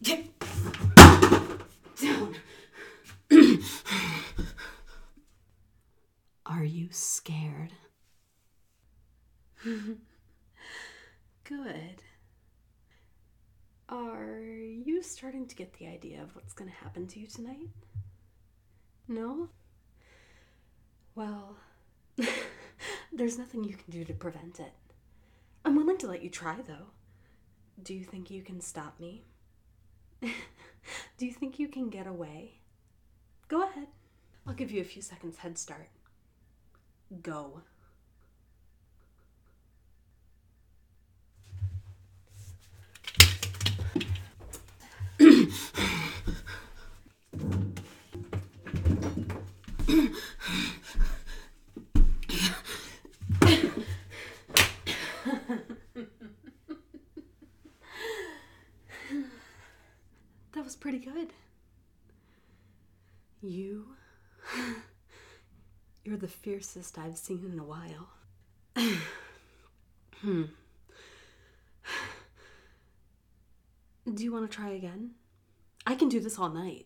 Get down. Are you scared? Good. Are you starting to get the idea of what's going to happen to you tonight? No? Well, there's nothing you can do to prevent it. I'm willing to let you try, though. Do you think you can stop me? Do you think you can get away? Go ahead. I'll give you a few seconds head start. Go. That was pretty good. You're the fiercest I've seen in a while. Do you want to try again? I can do this all night.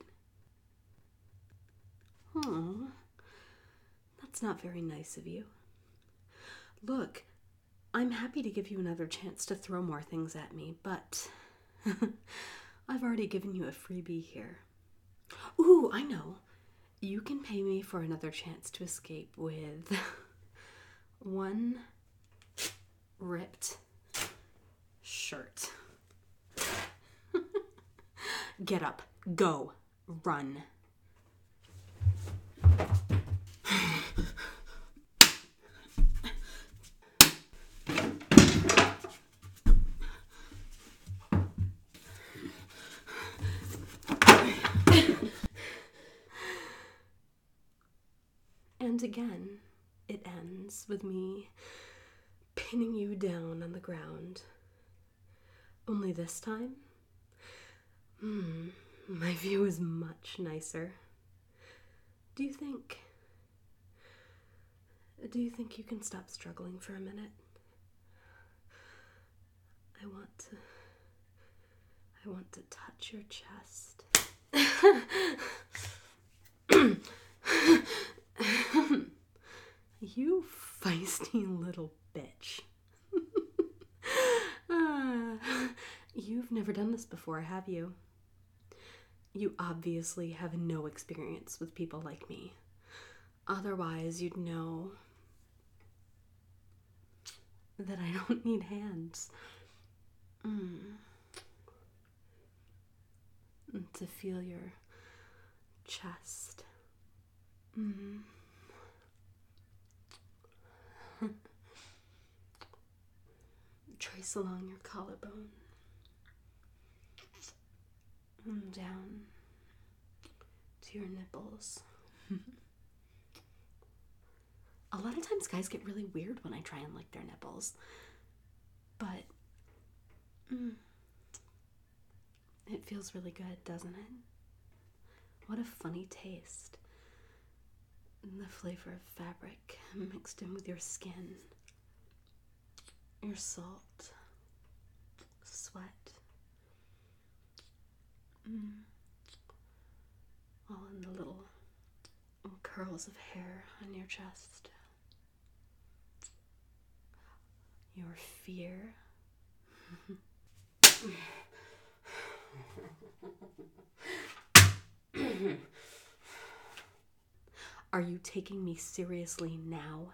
Oh, that's not very nice of you. Look, I'm happy to give you another chance to throw more things at me, but I've already given you a freebie here. Ooh, I know. You can pay me for another chance to escape with one ripped shirt. Get up. Go. Run. And again, it ends with me pinning you down on the ground. Only this time, my view is much nicer. Do you think you can stop struggling for a minute? I want to touch your chest. You feisty little bitch. You've never done this before, have you? You obviously have no experience with people like me. Otherwise, you'd know that I don't need hands. To feel your chest. Trace along your collarbone. Down to your nipples. A lot of times guys get really weird when I try and lick their nipples. But it feels really good, doesn't it? What a funny taste. The flavor of fabric mixed in with your skin. Your salt. Sweat. All in the little curls of hair on your chest. Your fear. Are you taking me seriously now?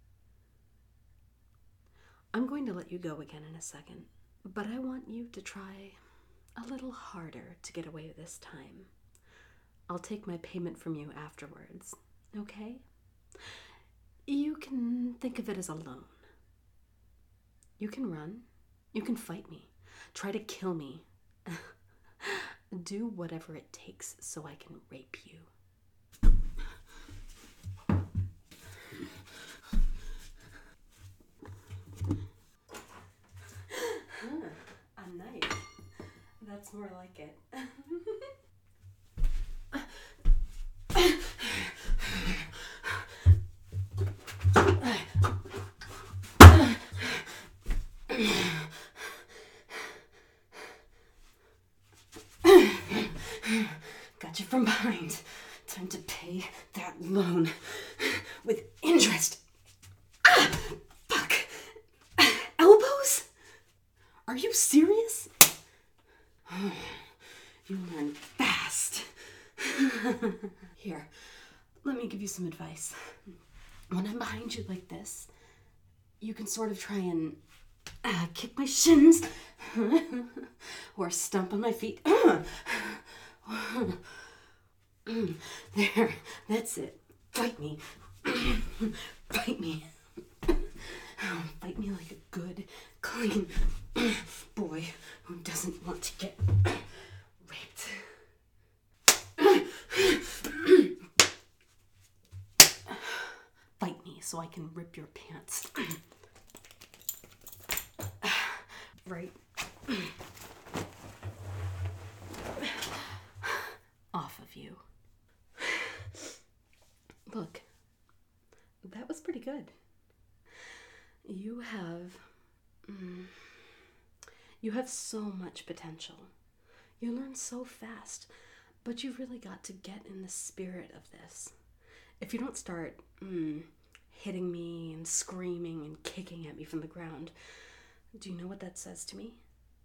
I'm going to let you go again in a second, but I want you to try a little harder to get away this time. I'll take my payment from you afterwards, okay? You can think of it as a loan. You can run. You can fight me. Try to kill me. Do whatever it takes so I can rape you. A knife. That's more like it. from behind. Time to pay that loan with interest. Ah, fuck. Elbows? Are you serious? You learn fast. Here, let me give you some advice. When I'm behind you like this, you can sort of try and kick my shins or stomp on my feet. There, that's it. Bite me. Bite me. Bite me like a good, clean boy who doesn't want to get raped. Bite me so I can rip your pants. Right. Off of you. Look, that was pretty good. You have so much potential. You learn so fast, but you've really got to get in the spirit of this. If you don't start hitting me and screaming and kicking at me from the ground, do you know what that says to me?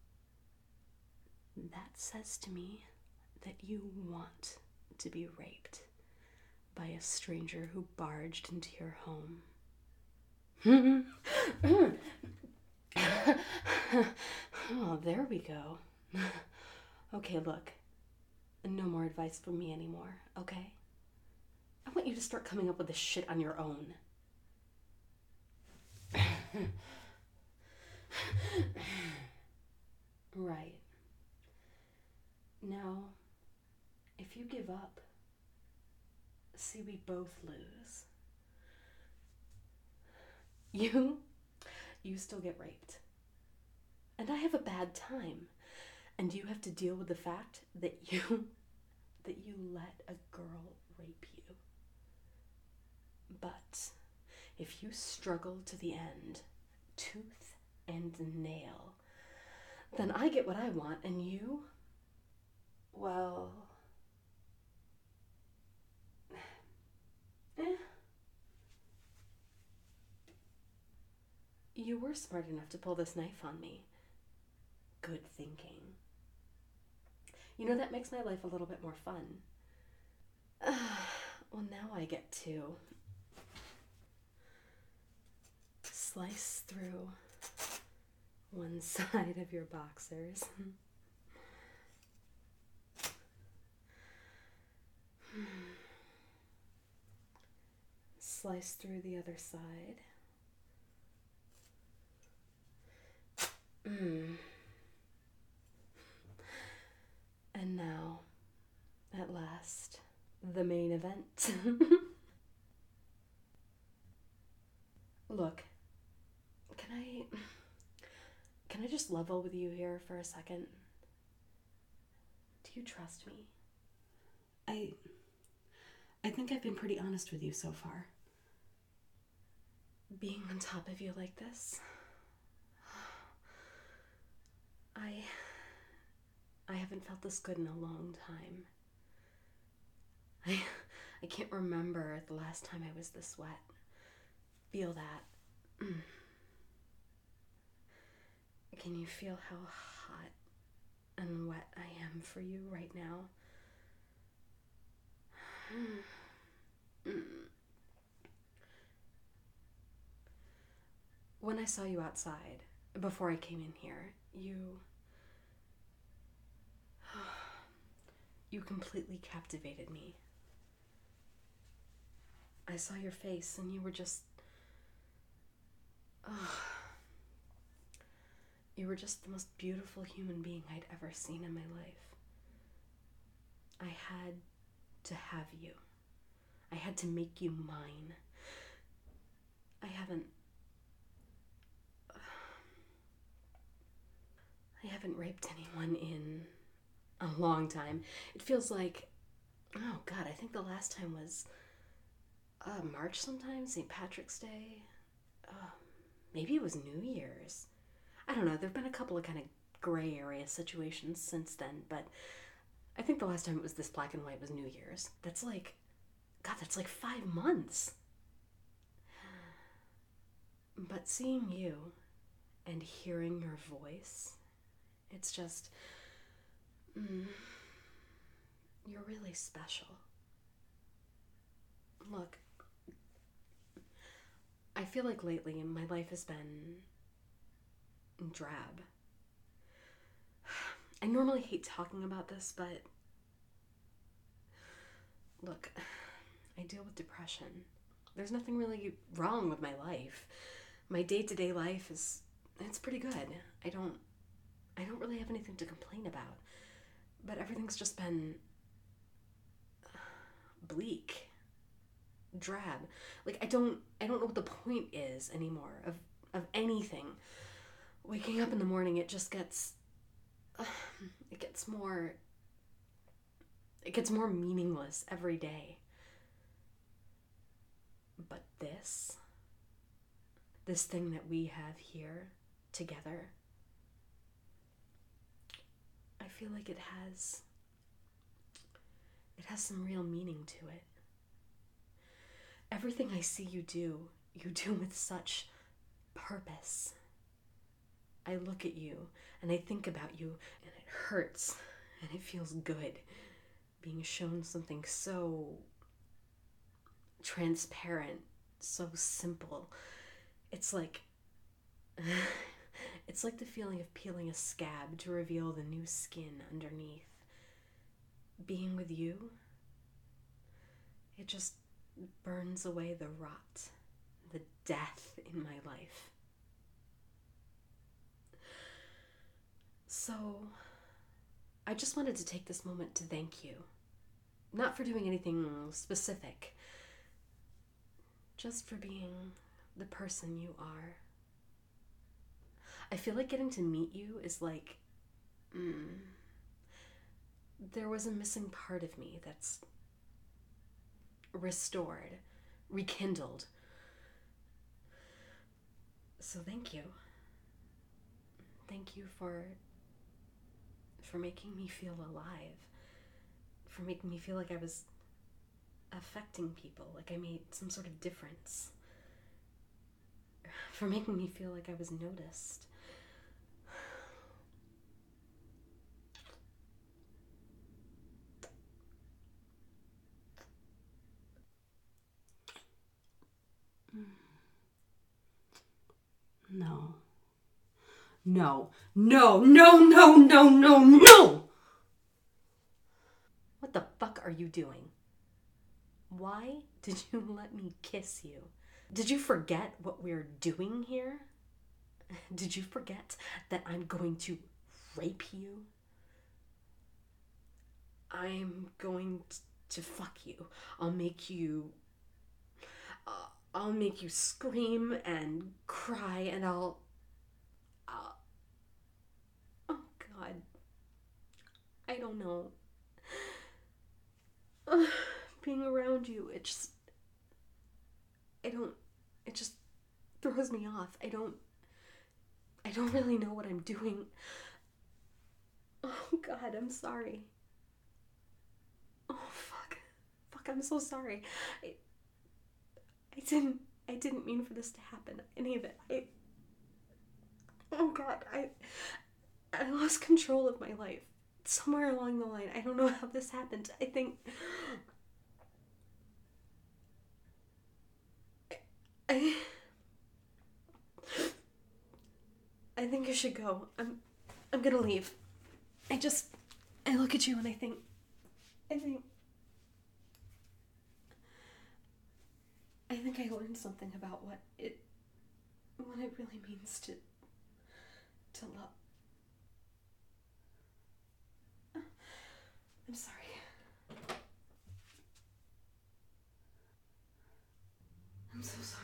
That says to me that you want to be raped by a stranger who barged into your home. Oh, there we go. Okay, look. No more advice from me anymore, okay? I want you to start coming up with this shit on your own. Right. Now, if you give up, see, we both lose. You still get raped. And I have a bad time. And you have to deal with the fact that you let a girl rape you. But if you struggle to the end, tooth and nail, then I get what I want, and you, well, you were smart enough to pull this knife on me. Good thinking. You know, that makes my life a little bit more fun. Well, now I get to slice through one side of your boxers. Slice through the other side. And now, at last, the main event. Look, can I just level with you here for a second? Do you trust me? I think I've been pretty honest with you so far. Being on top of you like this, I haven't felt this good in a long time. I can't remember the last time I was this wet. Feel that. Can you feel how hot and wet I am for you right now? When I saw you outside, before I came in here, you completely captivated me. I saw your face and you were just, you were just the most beautiful human being I'd ever seen in my life. I had to have you. I had to make you mine. I haven't raped anyone in a long time. It feels like, oh God, I think the last time was March sometime, St. Patrick's Day. Maybe it was New Year's. I don't know, there've been a couple of kind of gray area situations since then, but I think the last time it was this black and white was New Year's. That's like, God, that's like 5 months. But seeing you and hearing your voice, it's just, you're really special. Look, I feel like lately my life has been drab. I normally hate talking about this, but look, I deal with depression. There's nothing really wrong with my life. My day-to-day life it's pretty good. I don't really have anything to complain about. But everything's just been bleak, drab. Like I don't know what the point is anymore of anything. Waking up in the morning, it just gets it gets more meaningless every day. But this thing that we have here together, I feel like it has some real meaning to it. Everything I see you do with such purpose. I look at you and I think about you and it hurts and it feels good being shown something so transparent, so simple. It's like it's like the feeling of peeling a scab to reveal the new skin underneath. Being with you, it just burns away the rot, the death in my life. So, I just wanted to take this moment to thank you. Not for doing anything specific, just for being the person you are. I feel like getting to meet you is like, there was a missing part of me that's restored, rekindled. So thank you. Thank you for making me feel alive. For making me feel like I was affecting people, like I made some sort of difference. For making me feel like I was noticed. No. No. No, no, no, no, no, no! What the fuck are you doing? Why did you let me kiss you? Did you forget what we're doing here? Did you forget that I'm going to rape you? I'm going to fuck you. I'll make you scream and cry, and I'll oh God, I don't know. Being around you, it just throws me off. I don't really know what I'm doing. Oh God, I'm sorry. Oh fuck, I'm so sorry. I didn't mean for this to happen. Any of it. Oh God, I lost control of my life somewhere along the line. I don't know how this happened. I I think I should go. I'm gonna leave. I look at you and I think I learned something about what it really means to love. I'm sorry. I'm so sorry.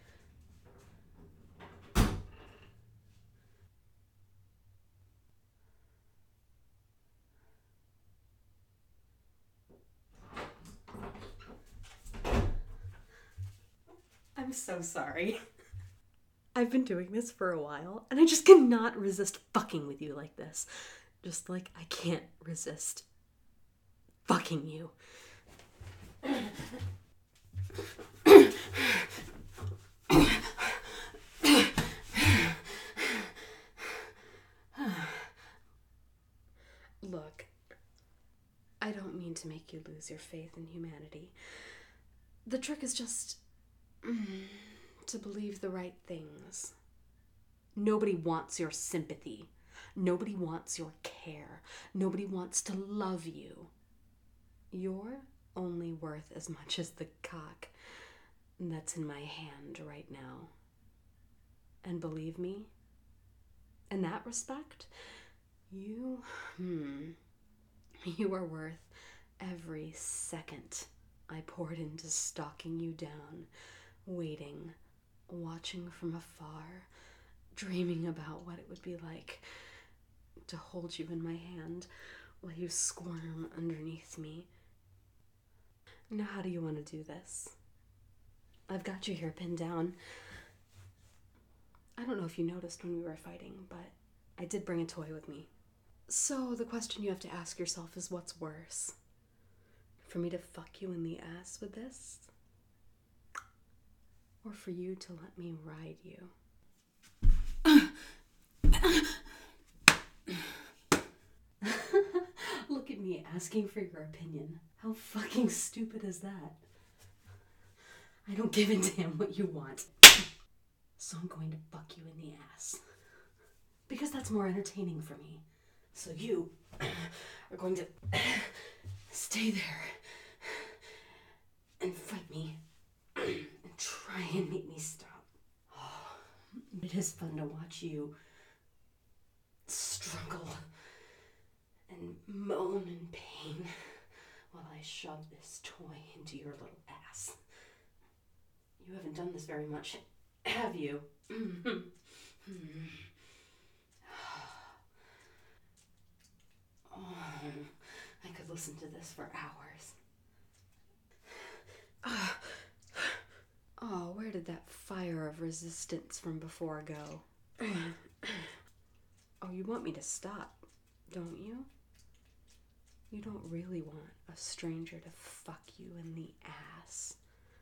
I'm so sorry. I've been doing this for a while, and I just cannot resist fucking with you like this. Just like I can't resist fucking you. Look, I don't mean to make you lose your faith in humanity. The trick is just to believe the right things. Nobody wants your sympathy. Nobody wants your care. Nobody wants to love you. You're only worth as much as the cock that's in my hand right now. And believe me, in that respect, you are worth every second I poured into stalking you down, waiting, watching from afar, dreaming about what it would be like to hold you in my hand while you squirm underneath me. Now, how do you want to do this? I've got you here pinned down. I don't know if you noticed when we were fighting, but I did bring a toy with me. So the question you have to ask yourself is, what's worse? For me to fuck you in the ass with this? Or for you to let me ride you? Look at me asking for your opinion. How fucking stupid is that? I don't give a damn what you want. So I'm going to fuck you in the ass. Because that's more entertaining for me. So you are going to stay there and fight me and try and make me stop. Oh, it is fun to watch you struggle and moan in pain while I shove this toy into your little ass. You haven't done this very much, have you? Oh, I could listen to this for hours. Oh, where did that fire of resistance from before go? Oh, you want me to stop, don't you? You don't really want a stranger to fuck you in the ass.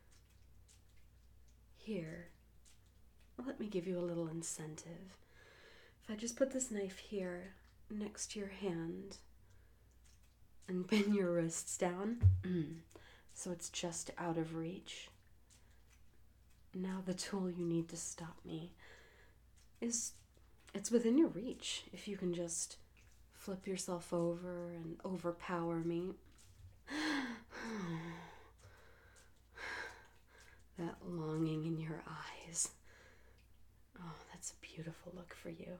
Here, let me give you a little incentive. If I just put this knife here next to your hand and bend your wrists down so it's just out of reach. Now the tool you need to stop me it's within your reach if you can just flip yourself over and overpower me. That longing in your eyes. Oh, that's a beautiful look for you.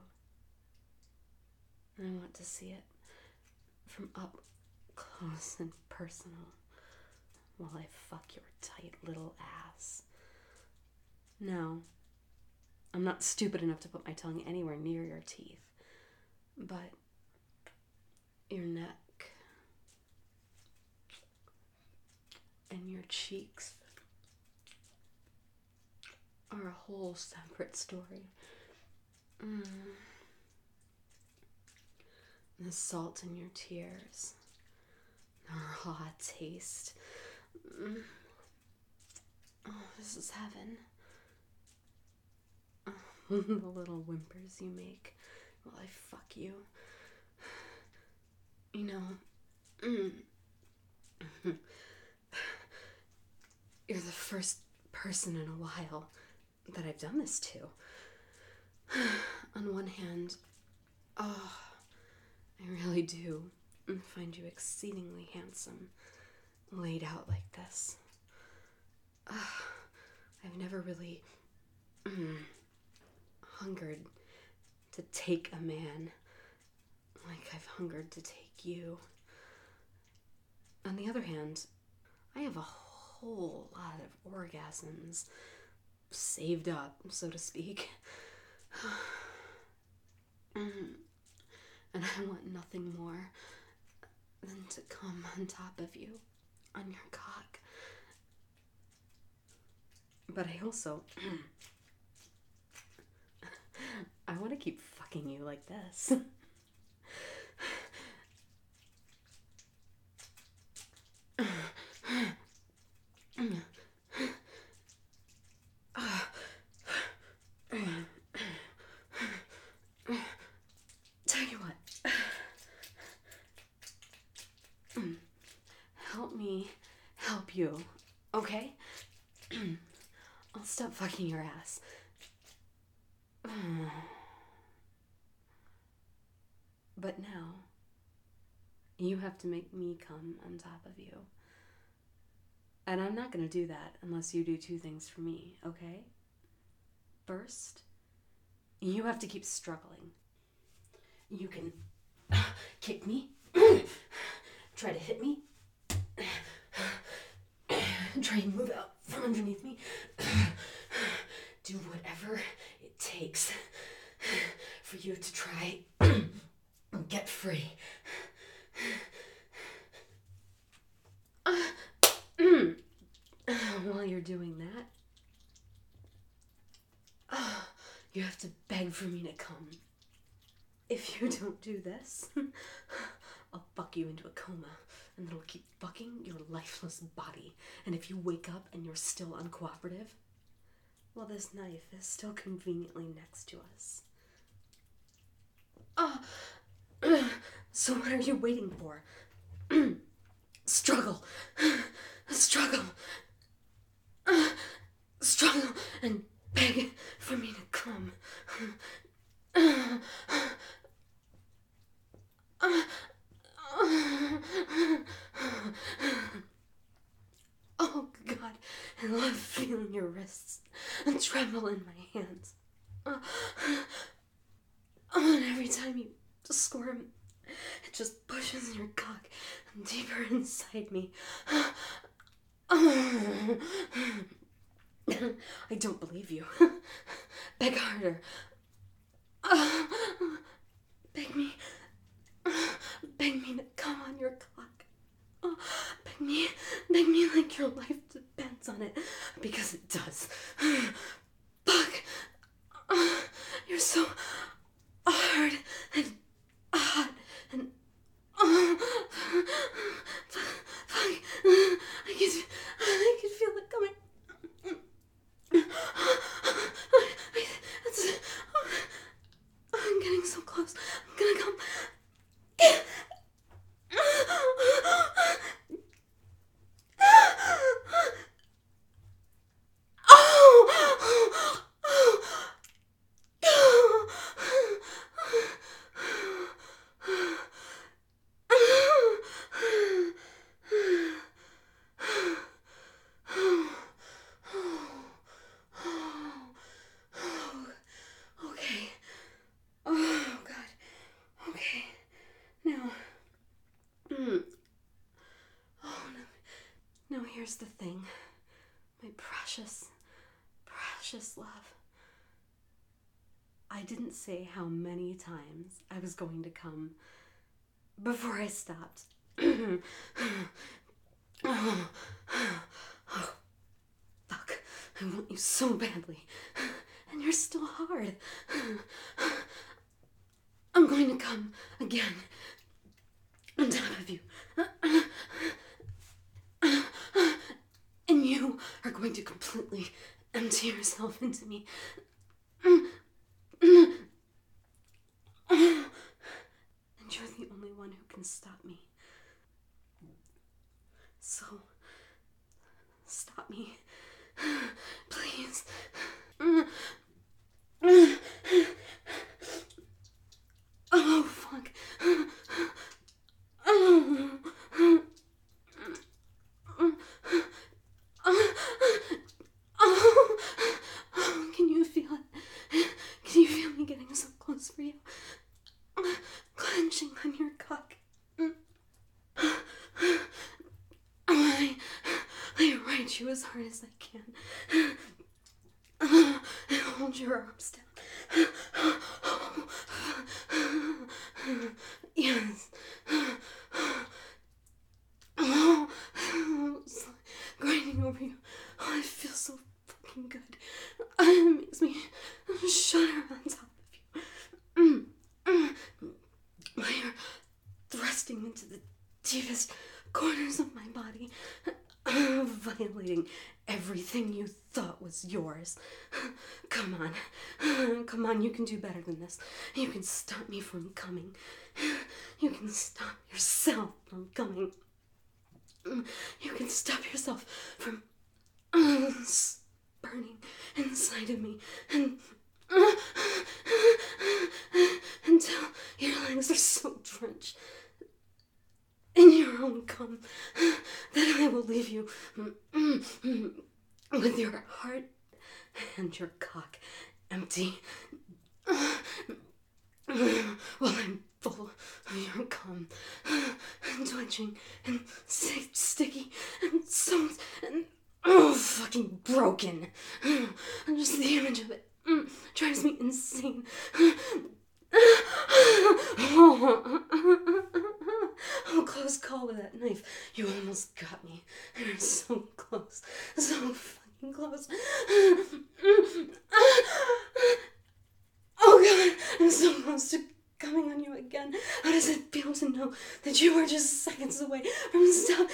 I want to see it from up close and personal while I fuck your tight little ass. No, I'm not stupid enough to put my tongue anywhere near your teeth, but your neck and your cheeks are a whole separate story. The salt in your tears, the raw taste. Oh, this is heaven. The little whimpers you make while I fuck you. You know, you're the first person in a while that I've done this to. On one hand, oh, I really do find you exceedingly handsome, laid out like this. I've never really hungered to take a man like I've hungered to take you. On the other hand, I have a whole lot of orgasms saved up, so to speak. And I want nothing more than to come on top of you, on your cock. But I also I want to keep fucking you like this. Help me help you, okay? I'll stop fucking your ass. But now, you have to make me come on top of you. And I'm not gonna do that unless you do two things for me, okay? First, you have to keep struggling. You can kick me, try to hit me, try and move out from underneath me, do whatever it takes for you to try and get free. While you're doing that, you have to beg for me to come. If you don't do this, I'll fuck you into a coma, and it'll keep fucking your lifeless body. And if you wake up and you're still uncooperative, well, this knife is still conveniently next to us. So what are you waiting for? Struggle. Struggle. Struggle and beg for me to come. Oh God, I love feeling your wrists and tremble in my hands. And every time you squirm, it just pushes your cock deeper inside me. I don't believe you. Beg harder. Beg me to come on your cock. Beg me like your life depends on it, because it does. Fuck. You're so hard and hot and fuck. I can feel it coming. I'm getting so close. I'm gonna come. Okay. Oh, God. Okay. Now. Oh, no. Now, here's the thing. My precious, precious love. I didn't say how many times I was going to come before I stopped. Oh, fuck. I want you so badly. And you're still hard. I'm going to come again on top of you. And you are going to completely empty yourself into me. And you're the only one who can stop me. So, stop me. Please. Oh, fuck. Can you feel it? Can you feel me getting so close for you? Clenching on your cock. I ride you as hard as I can. And hold your arms down. Yes. Oh, it's grinding over you. Oh, I feel so fucking good. It makes me shudder on top of you. While you're thrusting into the deepest corners of my body. violating everything you thought was yours. Come on. Come on, you can do better than this. You can stop me from coming. You can stop yourself from coming. You can stop yourself from burning inside of me and until your legs are so drenched in your own cum that I will leave you with your heart and your cock empty while I'm full of your cum, twitching and sticky and soaked and fucking broken. And just the image of it drives me insane. Oh, close call with that knife. You almost got me. You're so close. So fucking close. Oh god, I'm so close to coming on you again. How does it feel to know that you were just seconds away from stop?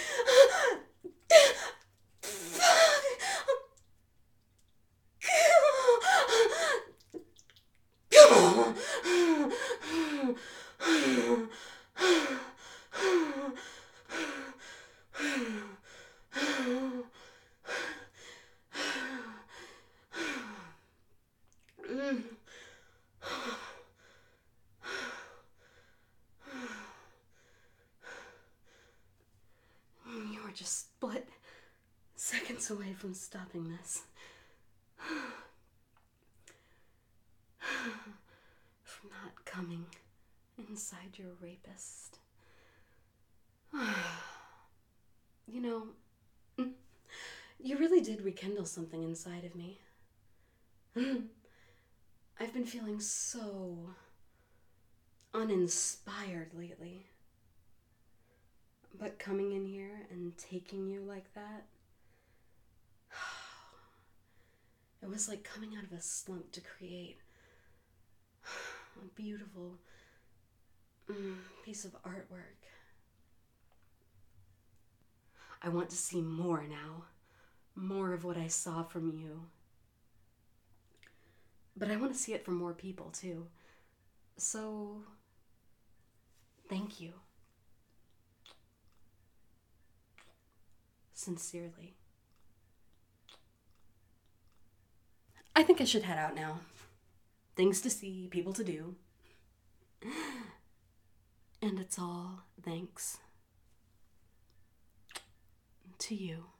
You were just split seconds away from stopping this. From not coming inside your rapist. You know, you really did rekindle something inside of me. I've been feeling so uninspired lately. But coming in here and taking you like that, it was like coming out of a slump to create a beautiful piece of artwork. I want to see more now. More of what I saw from you. But I want to see it from more people too. So, thank you. Sincerely. I think I should head out now. Things to see, people to do. And it's all thanks to you.